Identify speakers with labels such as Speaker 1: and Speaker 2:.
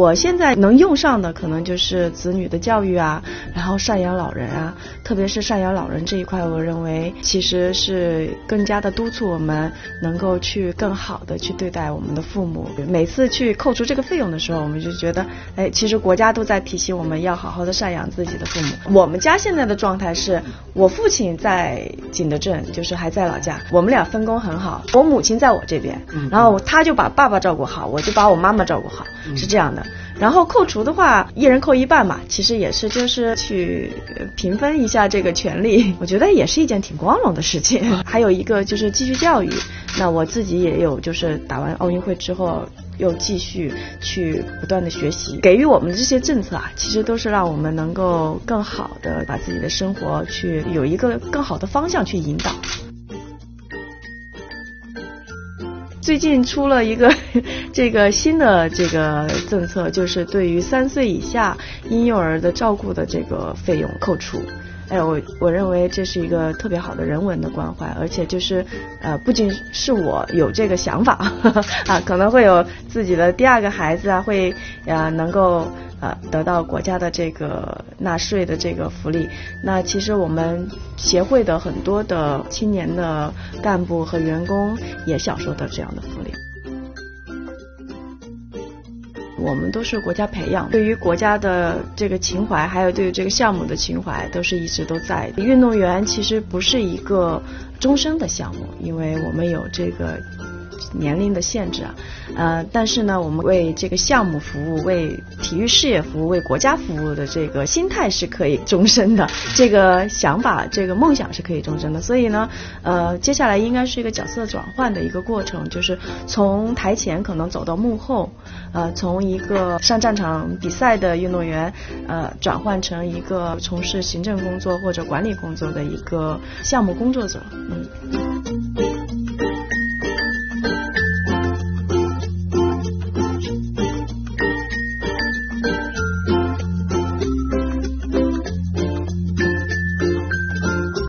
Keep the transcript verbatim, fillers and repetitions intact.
Speaker 1: 我现在能用上的可能就是子女的教育啊，然后赡养老人啊，特别是赡养老人这一块，我认为其实是更加的督促我们能够去更好的去对待我们的父母。每次去扣除这个费用的时候，我们就觉得，哎，其实国家都在提醒我们要好好的赡养自己的父母。我们家现在的状态是，我父亲在景德镇，就是还在老家，我们俩分工很好。我母亲在我这边，然后他就把爸爸照顾好，我就把我妈妈照顾好，是这样的。然后扣除的话，一人扣一半嘛，其实也是就是去平分一下这个权利，我觉得也是一件挺光荣的事情。还有一个就是继续教育，那我自己也有就是打完奥运会之后又继续去不断的学习，给予我们的这些政策啊，其实都是让我们能够更好的把自己的生活去有一个更好的方向去引导。最近出了一个这个新的这个政策，就是对于三岁以下婴幼儿的照顾的这个费用扣除。哎，我我认为这是一个特别好的人文的关怀，而且就是呃，不仅是我有这个想法呵呵啊，可能会有自己的第二个孩子啊，会呃能够呃得到国家的这个纳税的这个福利。那其实我们协会的很多的青年的干部和员工也享受到这样的福利。我们都是国家培养，对于国家的这个情怀，还有对于这个项目的情怀，都是一直都在的。运动员其实不是一个终身的项目，因为我们有这个年龄的限制啊，呃，但是呢，我们为这个项目服务，为体育事业服务，为国家服务的这个心态是可以终身的，这个想法，这个梦想是可以终身的。所以呢，呃，接下来应该是一个角色转换的一个过程，就是从台前可能走到幕后，呃，从一个上战场比赛的运动员，呃，转换成一个从事行政工作或者管理工作的一个项目工作者，嗯。